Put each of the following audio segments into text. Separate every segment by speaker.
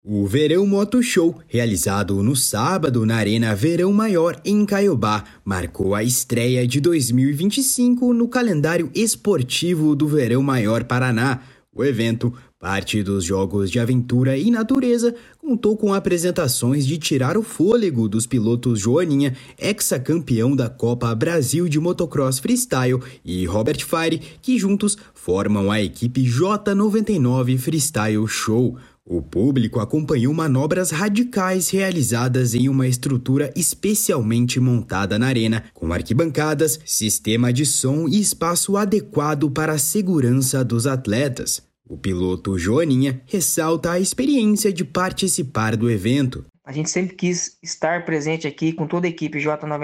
Speaker 1: O Verão Moto Show, realizado no sábado na Arena Verão Maior, em Caiobá, marcou a estreia de 2025 no calendário esportivo do Verão Maior Paraná. O evento, parte dos Jogos de Aventura e Natureza, contou com apresentações de tirar o fôlego dos pilotos Joaninha, ex-campeão da Copa Brasil de Motocross Freestyle, e Robert Fire, que juntos formam a equipe J99 Freestyle Show. O público acompanhou manobras radicais realizadas em uma estrutura especialmente montada na arena, com arquibancadas, sistema de som e espaço adequado para a segurança dos atletas. O piloto Joaninha ressalta a experiência de participar do evento.
Speaker 2: A gente sempre quis estar presente aqui com toda a equipe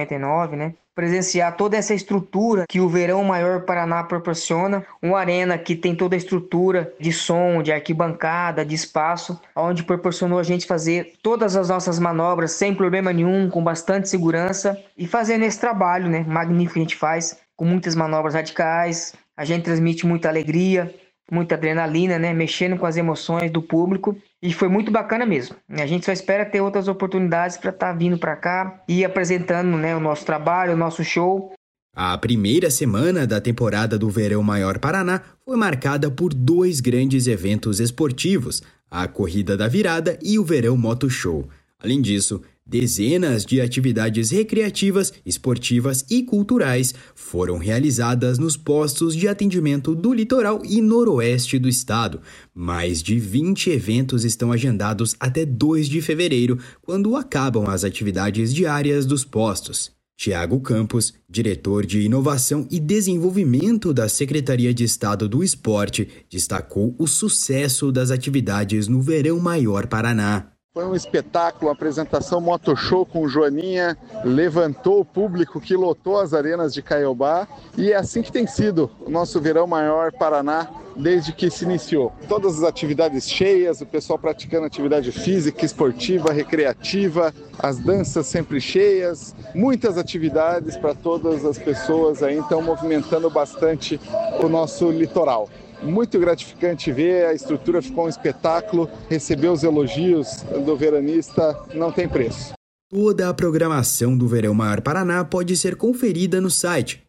Speaker 2: J99, presenciar toda essa estrutura que o Verão Maior Paraná proporciona, uma arena que tem toda a estrutura de som, de arquibancada, de espaço, onde proporcionou a gente fazer todas as nossas manobras sem problema nenhum, com bastante segurança e fazendo esse trabalho, magnífico que a gente faz, com muitas manobras radicais. A gente transmite muita alegria, muita adrenalina, mexendo com as emoções do público, e foi muito bacana mesmo. A gente só espera ter outras oportunidades para estar vindo para cá e apresentando o nosso trabalho, o nosso show.
Speaker 1: A primeira semana da temporada do Verão Maior Paraná foi marcada por dois grandes eventos esportivos, a Corrida da Virada e o Verão Moto Show. Além disso, dezenas de atividades recreativas, esportivas e culturais foram realizadas nos postos de atendimento do litoral e noroeste do estado. Mais de 20 eventos estão agendados até 2 de fevereiro, quando acabam as atividades diárias dos postos. Tiago Campos, diretor de Inovação e Desenvolvimento da Secretaria de Estado do Esporte, destacou o sucesso das atividades no Verão Maior Paraná.
Speaker 3: Foi um espetáculo, uma apresentação Moto Show com o Joaninha, levantou o público que lotou as arenas de Caiobá, e é assim que tem sido o nosso Verão Maior Paraná desde que se iniciou. Todas as atividades cheias, o pessoal praticando atividade física, esportiva, recreativa, as danças sempre cheias, muitas atividades para todas as pessoas aí, então movimentando bastante o nosso litoral. Muito gratificante ver, a estrutura ficou um espetáculo, receber os elogios do veranista não tem preço.
Speaker 1: Toda a programação do Verão Maior Paraná pode ser conferida no site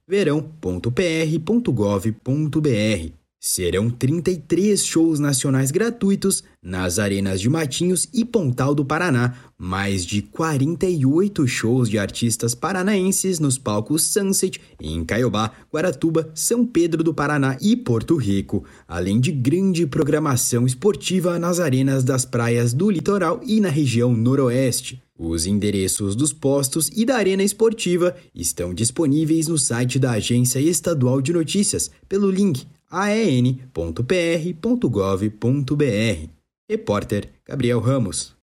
Speaker 1: verão.pr.gov.br. Serão 33 shows nacionais gratuitos nas arenas de Matinhos e Pontal do Paraná, mais de 48 shows de artistas paranaenses nos palcos Sunset em Caiobá, Guaratuba, São Pedro do Paraná e Porto Rico, além de grande programação esportiva nas arenas das praias do litoral e na região noroeste. Os endereços dos postos e da arena esportiva estão disponíveis no site da Agência Estadual de Notícias, pelo link aen.pr.gov.br. Repórter Gabriel Ramos.